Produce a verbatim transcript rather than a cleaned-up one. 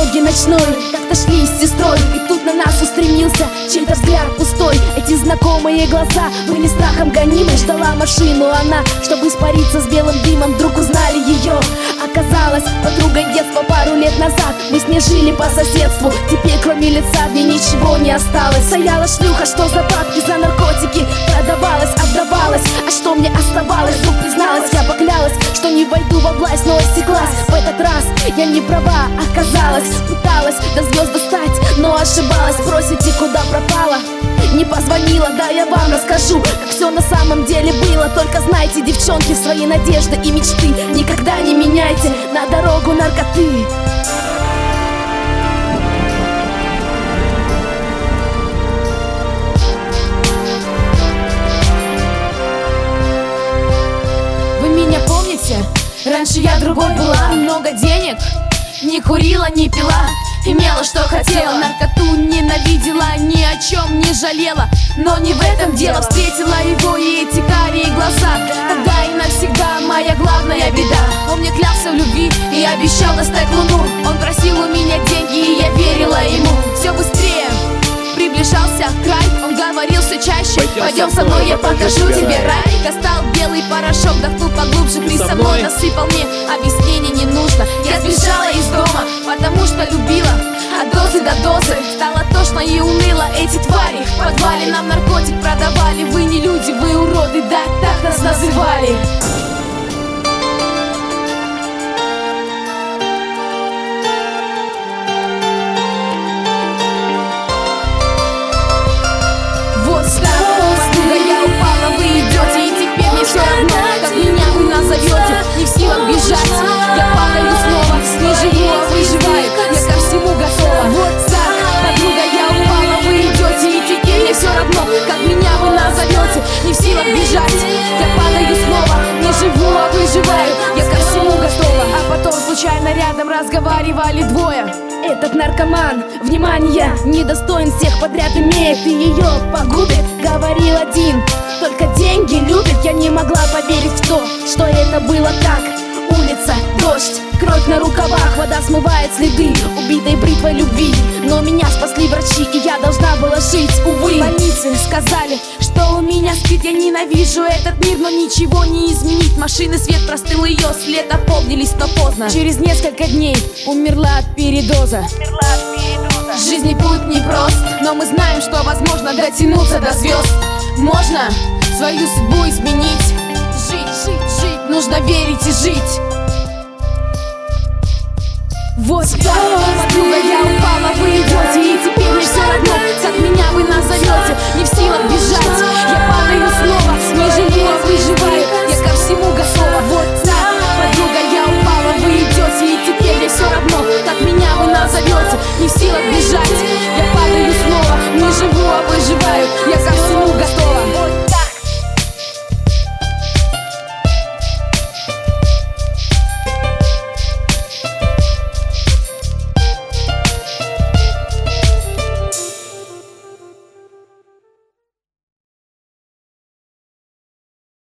дороге ночной как-то шли с сестрой, и тут на нас устремился чей-то взгляд пустой. Эти знакомые глаза были страхом гонимы. Ждала машину она, чтобы испариться с белым дымом. Вдруг узнали ее. Оказалось, подругой детства пару лет назад. Мы с ней жили по соседству. Теперь кроме лица в ней ничего не осталось. Стояла шлюха, что за бабки, за наркотики продавалась, отдавалась. А что мне оставалось? Вдруг призналась, я поклялась, что не войду во власть, но осеклась. В этот раз я не права оказалась. Пыталась до звезд достать, но ошибалась. Спросите, куда пропала? Не позвонила, да я вам расскажу, как все на самом деле было. Только знайте, девчонки, свои надежды и мечты никогда не меняйте на дорогу наркоты. Вы меня помните? Раньше я другой была. Много денег, не курила, не пила, имела, что хотела. Наркоту ненавидела, ни о чем не жалела. Но не в этом дело. Встретила его и эти карие глаза. Тогда и навсегда моя главная беда. Он мне клялся в любви и обещал достать луну. Он просил у меня деньги, и я верила ему. Все быстрее приближался край. Он говорил все чаще: пойдем со мной, я покажу тебе рай. Достал белый порошок, вдохнул поглубже. Ты со мной, насыпал мне, объяснений не нужно. Я сбежала из дома, потому что любила. От дозы до дозы стало тошно и уныло. Эти твари в подвале нам наркотик продавали. Вы не люди, вы уроды, да, так нас называли. Вот так, подруга, я упала, вы идете, и теперь мне все равно, как меня вы назовете. Не в силах бежать, я падаю снова. Не живу, а выживаю, я ко всему готова. Вот так, подруга, я упала, вы идете, и теперь мне все равно, как меня вы назовете. Не в силах бежать, я падаю снова. Не живу, а выживаю, я ко всему готова. А потом случайно рядом разговаривали двое. Этот наркоман внимания недостоин, всех подряд имеет и ее погубит, говорил один. Только деньги любит. Я не могла поверить в то, что это было так. Улица, дождь, кровь на рукавах, вода смывает следы убитой бритвой любви. Но меня спасли врачи, и я должна была жить, увы. В больнице сказали, что у меня спит. Я ненавижу этот мир, но ничего не изменить. Машины, свет простыл ее след, опомнились, но поздно. Через несколько дней умерла от передоза. Жизнь и путь непрост, но мы знаем, что возможно дотянуться до звезд. Можно свою судьбу изменить. Жить, жить, жить, нужно верить и жить. Вот так, подруга, я